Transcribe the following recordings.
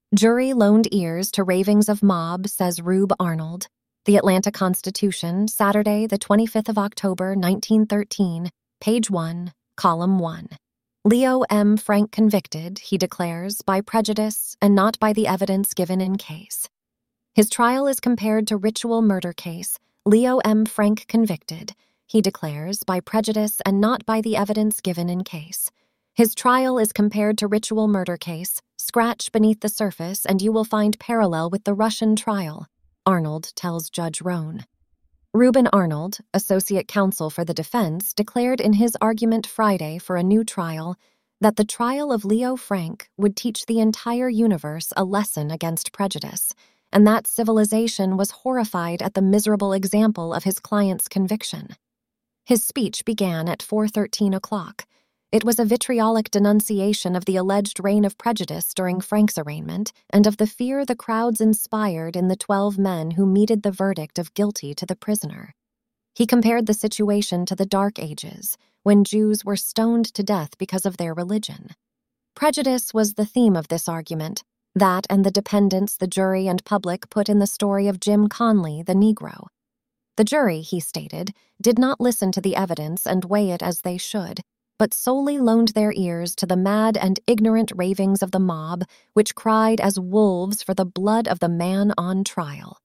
Jury loaned ears to ravings of mob, says Rube Arnold. The Atlanta Constitution, Saturday, the 25th of October, 1913, page 1, column 1. Leo M. Frank convicted, he declares, by prejudice and not by the evidence given in case. His trial is compared to ritual murder case. Leo M. Frank convicted, he declares, by prejudice and not by the evidence given in case. His trial is compared to ritual murder case. Scratch beneath the surface and you will find parallel with the Russian trial, Arnold tells Judge Rohn. Reuben Arnold, associate counsel for the defense, declared in his argument Friday for a new trial that the trial of Leo Frank would teach the entire universe a lesson against prejudice, and that civilization was horrified at the miserable example of his client's conviction. His speech began at 4:13 o'clock. It was a vitriolic denunciation of the alleged reign of prejudice during Frank's arraignment and of the fear the crowds inspired in the 12 men who meted the verdict of guilty to the prisoner. He compared the situation to the Dark Ages, when Jews were stoned to death because of their religion. Prejudice was the theme of this argument, that and the dependence the jury and public put in the story of Jim Conley, the Negro. The jury, he stated, did not listen to the evidence and weigh it as they should, but solely loaned their ears to the mad and ignorant ravings of the mob, which cried as wolves for the blood of the man on trial.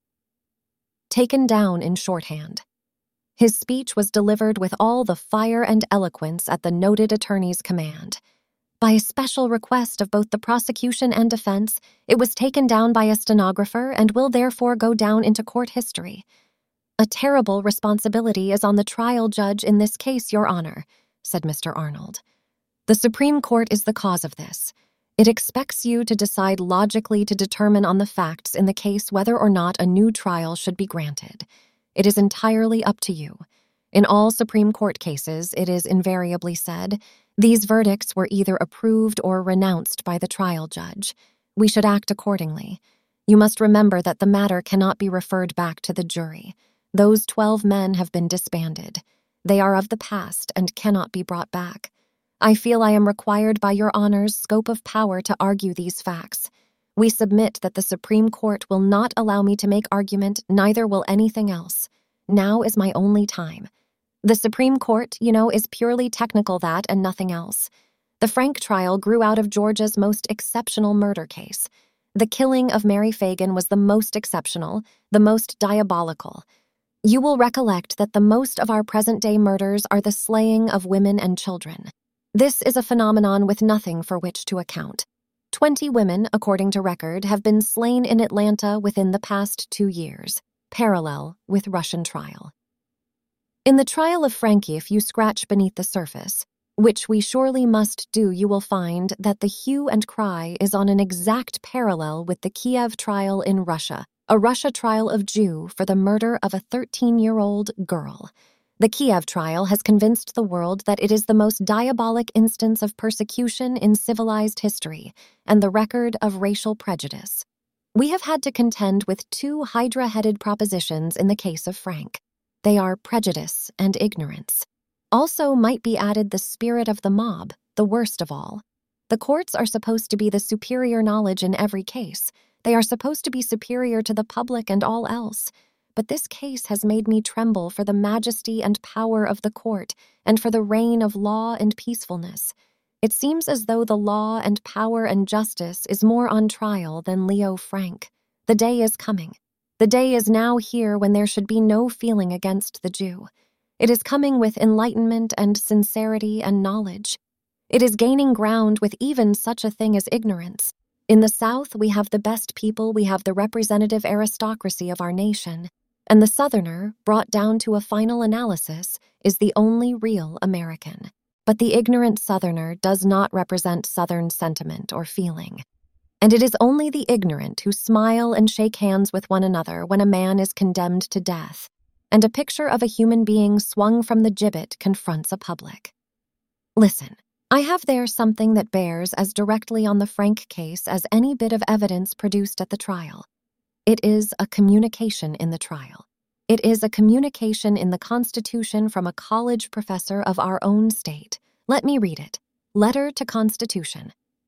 Taken down in shorthand. His speech was delivered with all the fire and eloquence at the noted attorney's command. By a special request of both the prosecution and defense, it was taken down by a stenographer and will therefore go down into court history. A terrible responsibility is on the trial judge in this case, Your Honor, said Mr. Arnold. The Supreme Court is the cause of this. It expects you to decide logically to determine on the facts in the case whether or not a new trial should be granted. It is entirely up to you. In all Supreme Court cases, it is invariably said, these verdicts were either approved or renounced by the trial judge. We should act accordingly. You must remember that the matter cannot be referred back to the jury. Those 12 men have been disbanded. They are of the past and cannot be brought back. I feel I am required by Your Honor's scope of power to argue these facts. We submit that the Supreme Court will not allow me to make argument, neither will anything else. Now is my only time. The Supreme Court, is purely technical, that and nothing else. The Frank trial grew out of Georgia's most exceptional murder case. The killing of Mary Fagan was the most exceptional, the most diabolical. You will recollect that the most of our present-day murders are the slaying of women and children. This is a phenomenon with nothing for which to account. 20 women, according to record, have been slain in Atlanta within the past 2 years, parallel with Russian trial. In the trial of Frankie, if you scratch beneath the surface, which we surely must do, you will find that the hue and cry is on an exact parallel with the Kiev trial in Russia, a Russia trial of Jew for the murder of a 13-year-old girl. The Kiev trial has convinced the world that it is the most diabolic instance of persecution in civilized history and the record of racial prejudice. We have had to contend with 2 hydra-headed propositions in the case of Frank. They are prejudice and ignorance. Also might be added the spirit of the mob, the worst of all. The courts are supposed to be the superior knowledge in every case. They are supposed to be superior to the public and all else. But this case has made me tremble for the majesty and power of the court and for the reign of law and peacefulness. It seems as though the law and power and justice is more on trial than Leo Frank. The day is coming. The day is now here when there should be no feeling against the Jew. It is coming with enlightenment and sincerity and knowledge. It is gaining ground with even such a thing as ignorance. In the South, we have the best people, we have the representative aristocracy of our nation, and the Southerner, brought down to a final analysis, is the only real American. But the ignorant Southerner does not represent Southern sentiment or feeling. And it is only the ignorant who smile and shake hands with one another when a man is condemned to death, and a picture of a human being swung from the gibbet confronts a public. Listen. I have there something that bears as directly on the Frank case as any bit of evidence produced at the trial. It is a communication in the trial. It is a communication in the Constitution from a college professor of our own state. Let me read it. Letter to Constitution.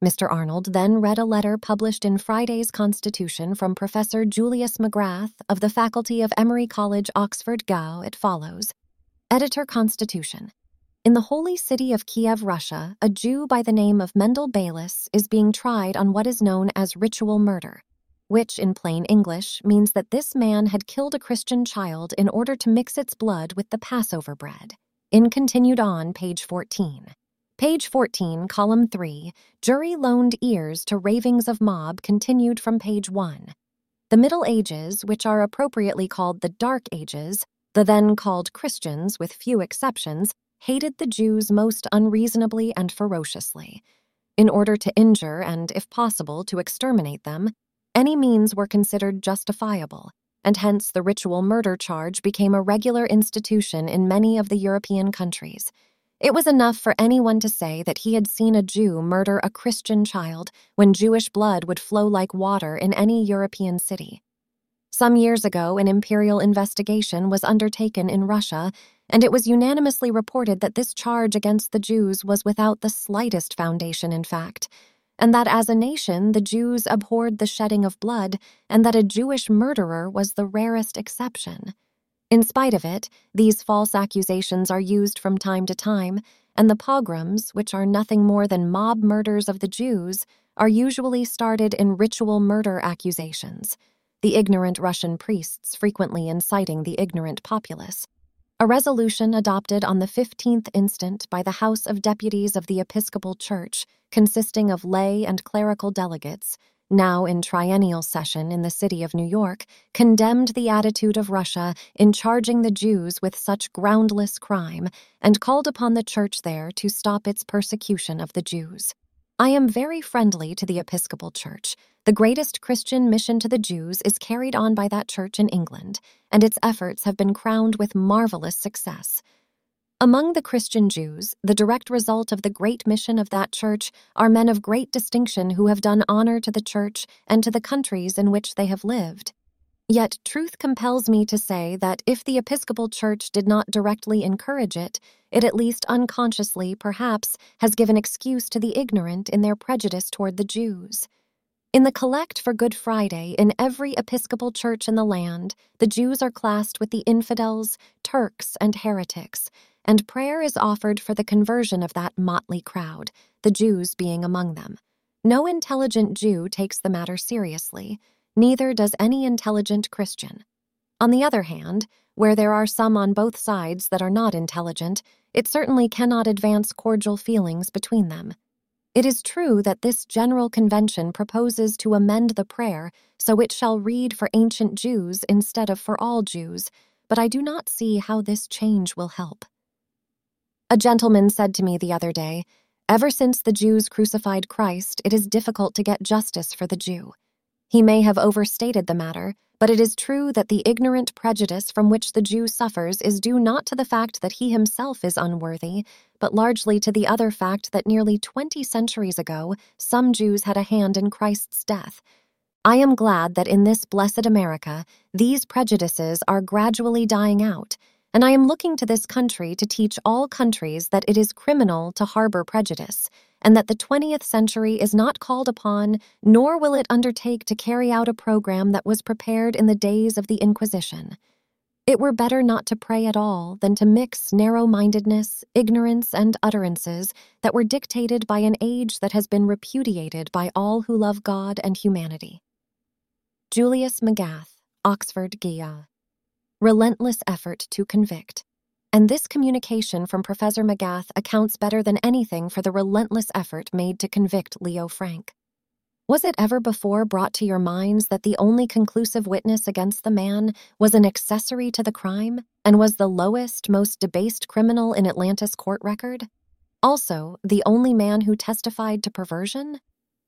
Mr. Arnold then read a letter published in Friday's Constitution from Professor Julius McGrath of the faculty of Emory College, Oxford, Gao. It follows. Editor Constitution. In the holy city of Kiev, Russia, a Jew by the name of Mendel Bayless is being tried on what is known as ritual murder, which, in plain English, means that this man had killed a Christian child in order to mix its blood with the Passover bread. In continued on, page 14. Page 14, column 3, jury loaned ears to ravings of mob continued from page 1. The Middle Ages, which are appropriately called the Dark Ages, the then called Christians, with few exceptions, hated the Jews most unreasonably and ferociously. In order to injure and, if possible, to exterminate them, any means were considered justifiable, and hence the ritual murder charge became a regular institution in many of the European countries. It was enough for anyone to say that he had seen a Jew murder a Christian child when Jewish blood would flow like water in any European city. Some years ago, an imperial investigation was undertaken in Russia, and it was unanimously reported that this charge against the Jews was without the slightest foundation in fact, and that as a nation the Jews abhorred the shedding of blood, and that a Jewish murderer was the rarest exception. In spite of it, these false accusations are used from time to time, and the pogroms, which are nothing more than mob murders of the Jews, are usually started in ritual murder accusations, the ignorant Russian priests frequently inciting the ignorant populace. A resolution adopted on the 15th instant by the House of Deputies of the Episcopal Church, consisting of lay and clerical delegates, now in triennial session in the city of New York, condemned the attitude of Russia in charging the Jews with such groundless crime and called upon the Church there to stop its persecution of the Jews. I am very friendly to the Episcopal Church. The greatest Christian mission to the Jews is carried on by that church in England, and its efforts have been crowned with marvelous success. Among the Christian Jews, the direct result of the great mission of that church are men of great distinction who have done honor to the church and to the countries in which they have lived. Yet truth compels me to say that if the Episcopal Church did not directly encourage it, it at least unconsciously, perhaps, has given excuse to the ignorant in their prejudice toward the Jews. In the collect for Good Friday in every Episcopal church in the land, the Jews are classed with the infidels, Turks, and heretics, and prayer is offered for the conversion of that motley crowd, the Jews being among them. No intelligent Jew takes the matter seriously, neither does any intelligent Christian. On the other hand, where there are some on both sides that are not intelligent, it certainly cannot advance cordial feelings between them. It is true that this General Convention proposes to amend the prayer so it shall read for ancient Jews instead of for all Jews, but I do not see how this change will help. A gentleman said to me the other day, "Ever since the Jews crucified Christ, it is difficult to get justice for the Jew." He may have overstated the matter, but it is true that the ignorant prejudice from which the Jew suffers is due not to the fact that he himself is unworthy, but largely to the other fact that nearly 20 centuries ago, some Jews had a hand in Christ's death. I am glad that in this blessed America, these prejudices are gradually dying out, and I am looking to this country to teach all countries that it is criminal to harbor prejudice, and that the 20th century is not called upon, nor will it undertake to carry out a program that was prepared in the days of the Inquisition. It were better not to pray at all than to mix narrow-mindedness, ignorance, and utterances that were dictated by an age that has been repudiated by all who love God and humanity. Julius McGath, Oxford, GA. Relentless effort to convict. And this communication from Professor McGath accounts better than anything for the relentless effort made to convict Leo Frank. Was it ever before brought to your minds that the only conclusive witness against the man was an accessory to the crime and was the lowest, most debased criminal in Atlantis court record? Also, the only man who testified to perversion?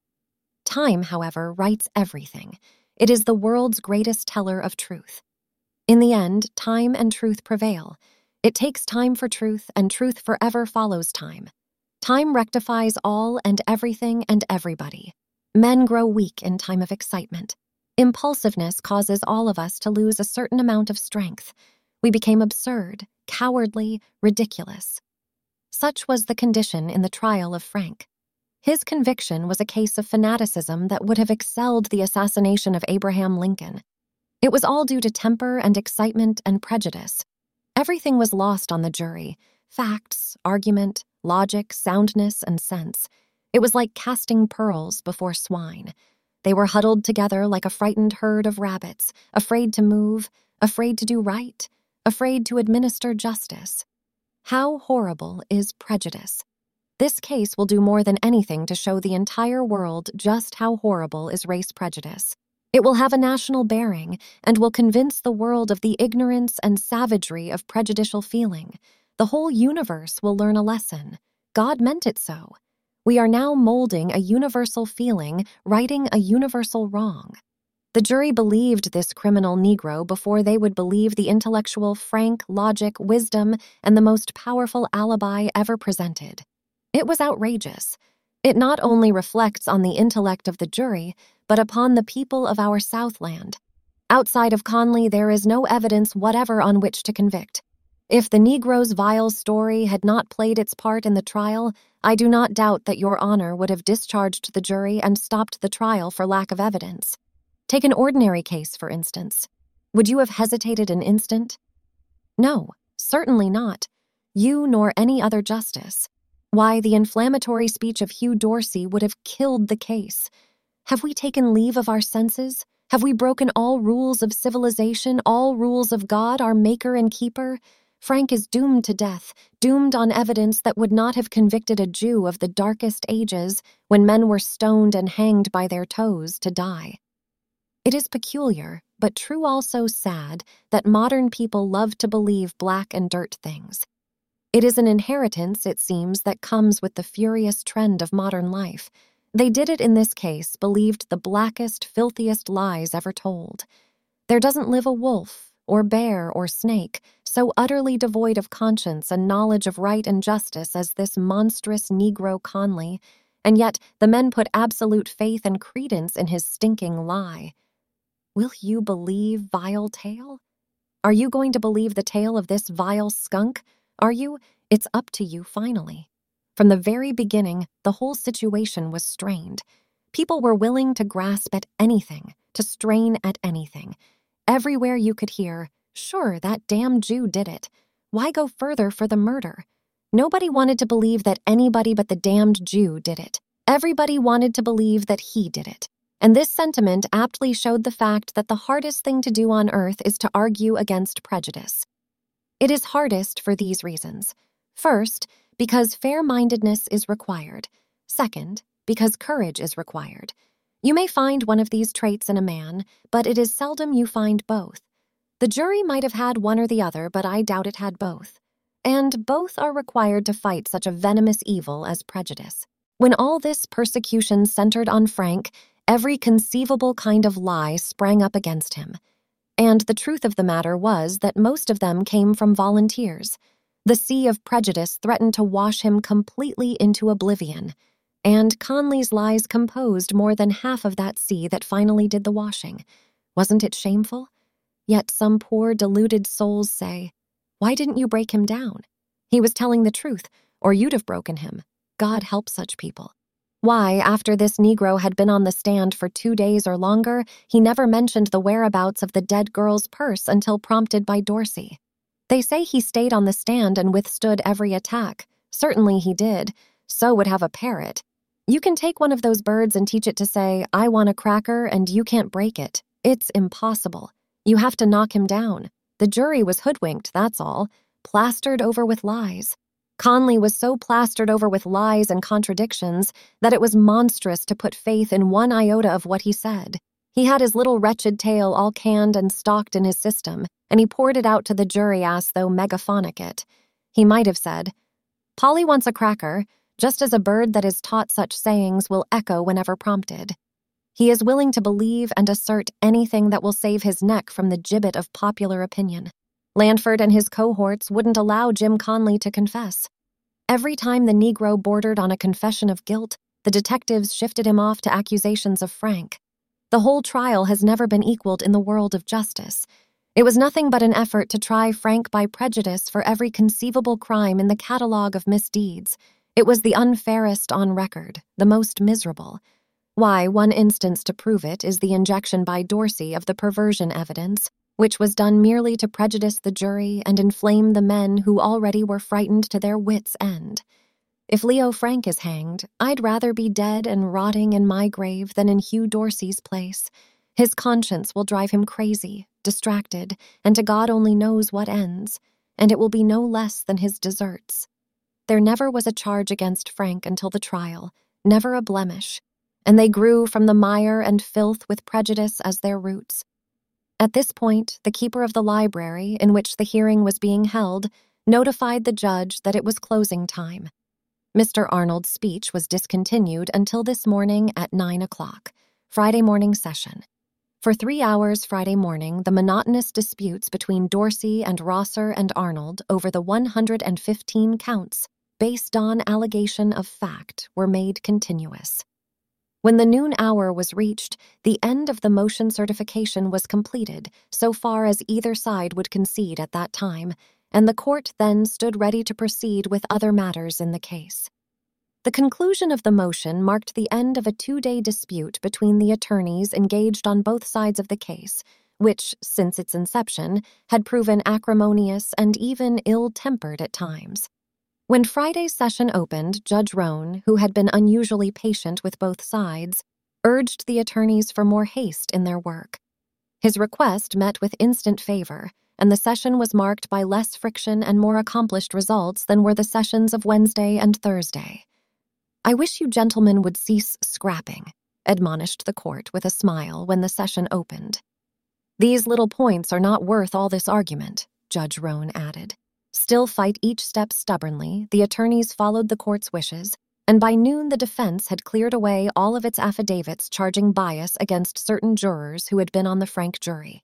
Time, however, writes everything. It is the world's greatest teller of truth. In the end, time and truth prevail. It takes time for truth, and truth forever follows time. Time rectifies all and everything and everybody. Men grow weak in time of excitement. Impulsiveness causes all of us to lose a certain amount of strength. We became absurd, cowardly, ridiculous. Such was the condition in the trial of Frank. His conviction was a case of fanaticism that would have excelled the assassination of Abraham Lincoln. It was all due to temper and excitement and prejudice. Everything was lost on the jury: facts, argument, logic, soundness, and sense. It was like casting pearls before swine. They were huddled together like a frightened herd of rabbits, afraid to move, afraid to do right, afraid to administer justice. How horrible is prejudice? This case will do more than anything to show the entire world just how horrible is race prejudice. It will have a national bearing and will convince the world of the ignorance and savagery of prejudicial feeling. The whole universe will learn a lesson. God meant it so. We are now molding a universal feeling, righting a universal wrong. The jury believed this criminal Negro before they would believe the intellectual, frank logic, wisdom, and the most powerful alibi ever presented. It was outrageous. It not only reflects on the intellect of the jury, but upon the people of our Southland. Outside of Conley, there is no evidence whatever on which to convict. If the Negro's vile story had not played its part in the trial, I do not doubt that Your Honor would have discharged the jury and stopped the trial for lack of evidence. Take an ordinary case, for instance. Would you have hesitated an instant? No, certainly not. You nor any other justice. Why, the inflammatory speech of Hugh Dorsey would have killed the case. Have we taken leave of our senses? Have we broken all rules of civilization, all rules of God, our maker and keeper? Frank is doomed to death, doomed on evidence that would not have convicted a Jew of the darkest ages, when men were stoned and hanged by their toes to die. It is peculiar, but true also sad, that modern people love to believe black and dirt things. It is an inheritance, it seems, that comes with the furious trend of modern life. They did it in this case, believed the blackest, filthiest lies ever told. There doesn't live a wolf, or bear, or snake, so utterly devoid of conscience and knowledge of right and justice as this monstrous Negro Conley, and yet the men put absolute faith and credence in his stinking lie. Will you believe vile tale? Are you going to believe the tale of this vile skunk? Are you? It's up to you, finally. From the very beginning, the whole situation was strained. People were willing to grasp at anything, to strain at anything. Everywhere you could hear, sure, that damn Jew did it. Why go further for the murder? Nobody wanted to believe that anybody but the damned Jew did it. Everybody wanted to believe that he did it. And this sentiment aptly showed the fact that the hardest thing to do on earth is to argue against prejudice. It is hardest for these reasons. First, because fair-mindedness is required. Second, because courage is required. You may find one of these traits in a man, but it is seldom you find both. The jury might have had one or the other, but I doubt it had both. And both are required to fight such a venomous evil as prejudice. When all this persecution centered on Frank, every conceivable kind of lie sprang up against him. And the truth of the matter was that most of them came from volunteers. The sea of prejudice threatened to wash him completely into oblivion, and Conley's lies composed more than half of that sea that finally did the washing. Wasn't it shameful? Yet some poor deluded souls say, "Why didn't you break him down? He was telling the truth, or you'd have broken him. God help such people." Why, after this Negro had been on the stand for 2 days or longer, he never mentioned the whereabouts of the dead girl's purse until prompted by Dorsey. They say he stayed on the stand and withstood every attack. Certainly he did. So would have a parrot. You can take one of those birds and teach it to say, "I want a cracker," and you can't break it. It's impossible. You have to knock him down. The jury was hoodwinked, that's all. Plastered over with lies. Conley was so plastered over with lies and contradictions that it was monstrous to put faith in one iota of what he said. He had his little wretched tale all canned and stocked in his system, and he poured it out to the jury as though megaphonic it. He might have said, "Polly wants a cracker," just as a bird that is taught such sayings will echo whenever prompted. He is willing to believe and assert anything that will save his neck from the gibbet of popular opinion. Lanford and his cohorts wouldn't allow Jim Conley to confess. Every time the Negro bordered on a confession of guilt, the detectives shifted him off to accusations of Frank. The whole trial has never been equaled in the world of justice. It was nothing but an effort to try Frank by prejudice for every conceivable crime in the catalogue of misdeeds. It was the unfairest on record, the most miserable. Why, one instance to prove it is the injection by Dorsey of the perversion evidence, which was done merely to prejudice the jury and inflame the men who already were frightened to their wits' end. If Leo Frank is hanged, I'd rather be dead and rotting in my grave than in Hugh Dorsey's place. His conscience will drive him crazy, distracted, and to God only knows what ends, and it will be no less than his deserts. There never was a charge against Frank until the trial, never a blemish, and they grew from the mire and filth with prejudice as their roots. At this point, the keeper of the library in which the hearing was being held notified the judge that it was closing time. Mr. Arnold's speech was discontinued until this morning at 9 o'clock, Friday morning session. For 3 hours Friday morning, the monotonous disputes between Dorsey and Rosser and Arnold over the 115 counts, based on allegation of fact, were made continuous. When the noon hour was reached, the end of the motion certification was completed, so far as either side would concede at that time, and the court then stood ready to proceed with other matters in the case. The conclusion of the motion marked the end of a 2-day dispute between the attorneys engaged on both sides of the case, which, since its inception, had proven acrimonious and even ill-tempered at times. When Friday's session opened, Judge Roan, who had been unusually patient with both sides, urged the attorneys for more haste in their work. His request met with instant favor, and the session was marked by less friction and more accomplished results than were the sessions of Wednesday and Thursday. "I wish you gentlemen would cease scrapping," admonished the court with a smile when the session opened. "These little points are not worth all this argument," Judge Roan added. Still fight each step stubbornly, the attorneys followed the court's wishes, and by noon the defense had cleared away all of its affidavits charging bias against certain jurors who had been on the Frank jury.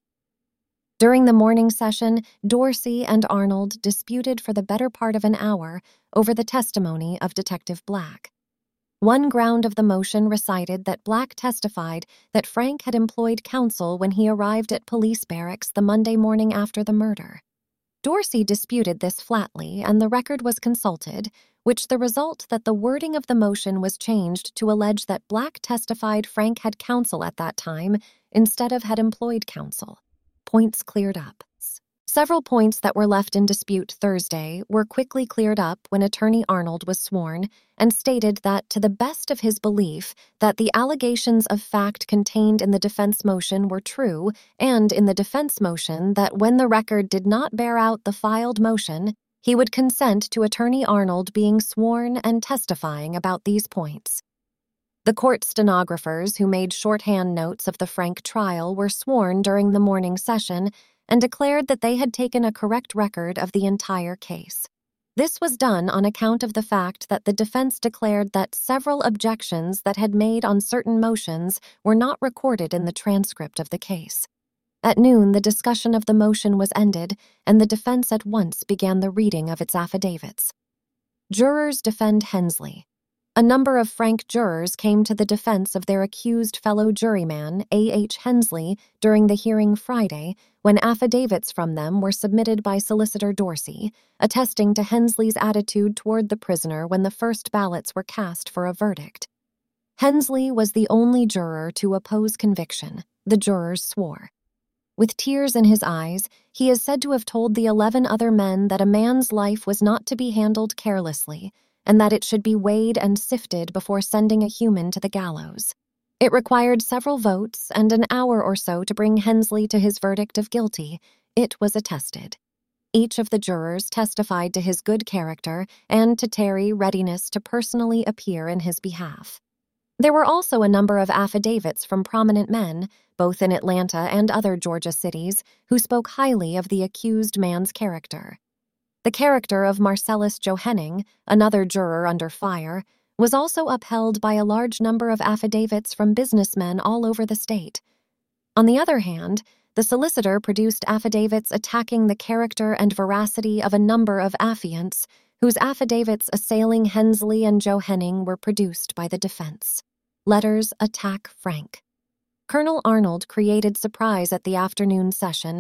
During the morning session, Dorsey and Arnold disputed for the better part of an hour over the testimony of Detective Black. One ground of the motion recited that Black testified that Frank had employed counsel when he arrived at police barracks the Monday morning after the murder. Dorsey disputed this flatly, and the record was consulted, which the result that the wording of the motion was changed to allege that Black testified Frank had counsel at that time instead of had employed counsel. Points cleared up. Several points that were left in dispute Thursday were quickly cleared up when Attorney Arnold was sworn and stated that, to the best of his belief, that the allegations of fact contained in the defense motion were true, and in the defense motion that when the record did not bear out the filed motion, he would consent to Attorney Arnold being sworn and testifying about these points. The court stenographers who made shorthand notes of the Frank trial were sworn during the morning session and declared that they had taken a correct record of the entire case. This was done on account of the fact that the defense declared that several objections that had made on certain motions were not recorded in the transcript of the case. At noon, the discussion of the motion was ended, and the defense at once began the reading of its affidavits. Jurors defend Hensley. A number of Frank jurors came to the defense of their accused fellow juryman, A.H. Hensley, during the hearing Friday, when affidavits from them were submitted by Solicitor Dorsey, attesting to Hensley's attitude toward the prisoner when the first ballots were cast for a verdict. Hensley was the only juror to oppose conviction, the jurors swore. With tears in his eyes, he is said to have told the 11 other men that a man's life was not to be handled carelessly, and that it should be weighed and sifted before sending a human to the gallows. It required several votes and an hour or so to bring Hensley to his verdict of guilty. It was attested. Each of the jurors testified to his good character and to Terry's readiness to personally appear in his behalf. There were also a number of affidavits from prominent men, both in Atlanta and other Georgia cities, who spoke highly of the accused man's character. The character of Marcellus Johenning, another juror under fire, was also upheld by a large number of affidavits from businessmen all over the state. On the other hand, the solicitor produced affidavits attacking the character and veracity of a number of affiants, whose affidavits assailing Hensley and Johenning were produced by the defense. Letters attack Frank. Colonel Arnold created surprise at the afternoon session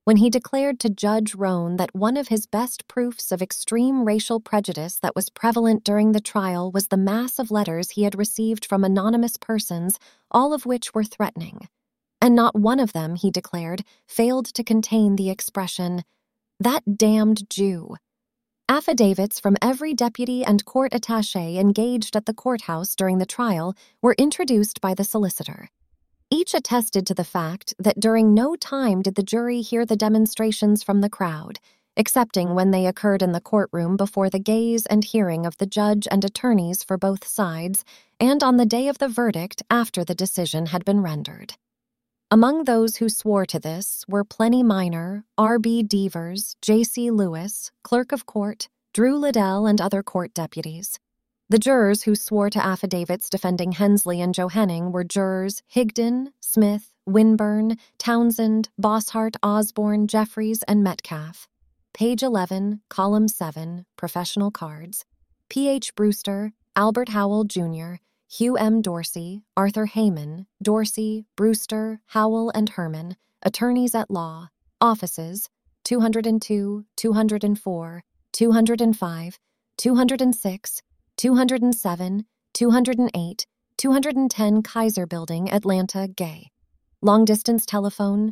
when he declared to Judge Roan that one of his best proofs of extreme racial prejudice that was prevalent during the trial was the mass of letters he had received from anonymous persons, all of which were threatening. And not one of them, he declared, failed to contain the expression, "That damned Jew." Affidavits from every deputy and court attaché engaged at the courthouse during the trial were introduced by the solicitor. Each attested to the fact that during no time did the jury hear the demonstrations from the crowd, excepting when they occurred in the courtroom before the gaze and hearing of the judge and attorneys for both sides, and on the day of the verdict after the decision had been rendered. Among those who swore to this were Plenty Minor, R.B. Devers, J.C. Lewis, Clerk of Court, Drew Liddell, and other court deputies. The jurors who swore to affidavits defending Hensley and Johanning were jurors Higdon, Smith, Winburn, Townsend, Bosshart, Osborne, Jeffries, and Metcalf. Page 11, column 7, professional cards. P.H. Brewster, Albert Howell, Jr., Hugh M. Dorsey, Arthur Heyman, Dorsey, Brewster, Howell, and Herman, attorneys at law, offices, 202, 204, 205, 206, 207, 208, 210 Kaiser Building, Atlanta, Gay. Long-distance telephone,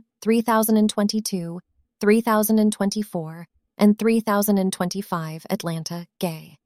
3022, 3024, and 3025, Atlanta, Gay.